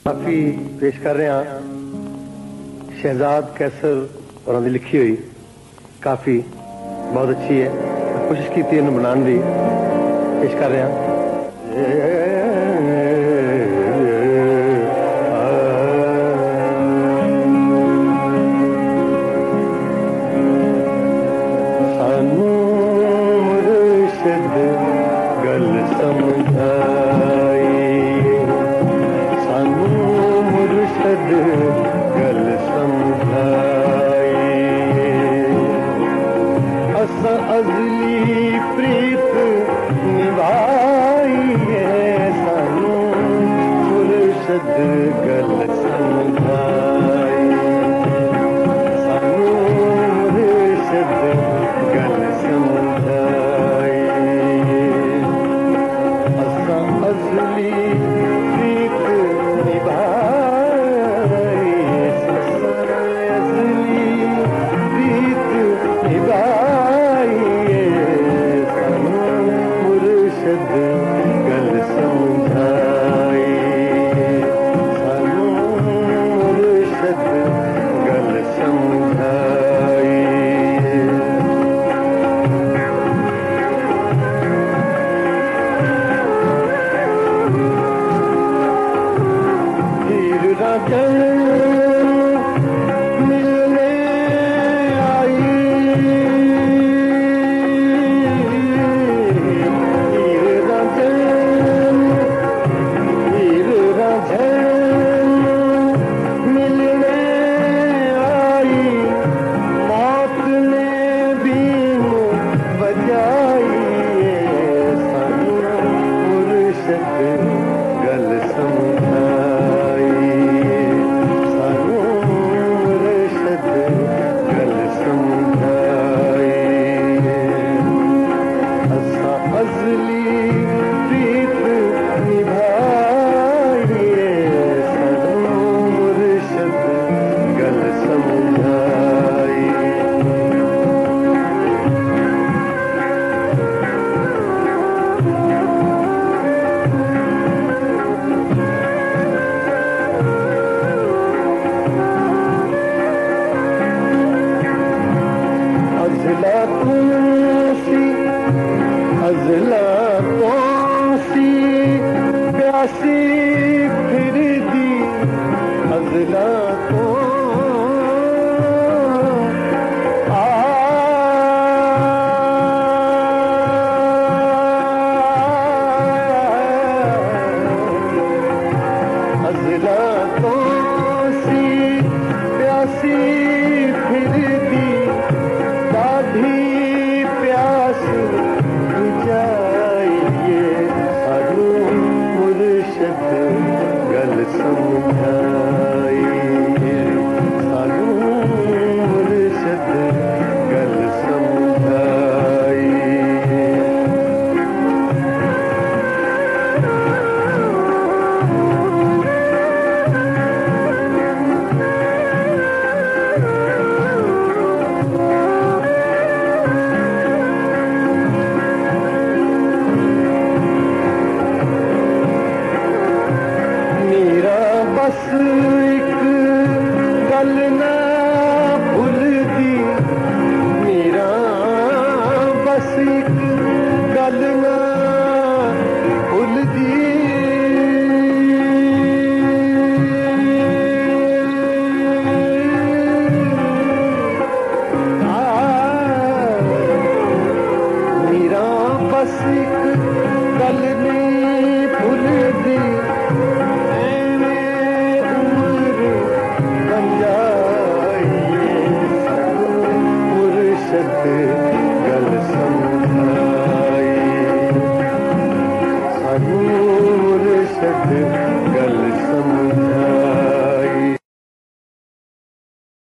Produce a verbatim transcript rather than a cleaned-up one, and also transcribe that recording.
काफी पेश कर रहे हैं शहजाद कैसर और उन्होंने लिखी हुई काफी बहुत अच्छी है। कोशिश की थी इन्होंने बनाने दी पेश कर रहे हैं। गल समझाई सानू मुर्शद गल समझाई अस अजली प्रीत निभाई सानू मुर्शद गल समझाई सानू मुर्शद गल समझाई अजली प्रीत निभाई अजली प्रीत निभाई सानू मुर्शद गल समझाई सानू मुर्शद गल समझाई। मिलने आई हीर रांझन हीर रांझन मिलने आई मौत ने बीन बजाई सानू मुर्शद गल समझाई सानू मुर्शद गल समझाई असा अजली प्रीत निभाई सानू मुर्शद गल समझाई। अजला तूसी अजला तूसी प्यासी फिर दी अजला तो आ अजला तूसी प्यासी फिर दी दाढ़ी प्यास बुझाइए सानू मुर्शद गल समझाई सानू मुर्शद गल समझाई। मेरा बस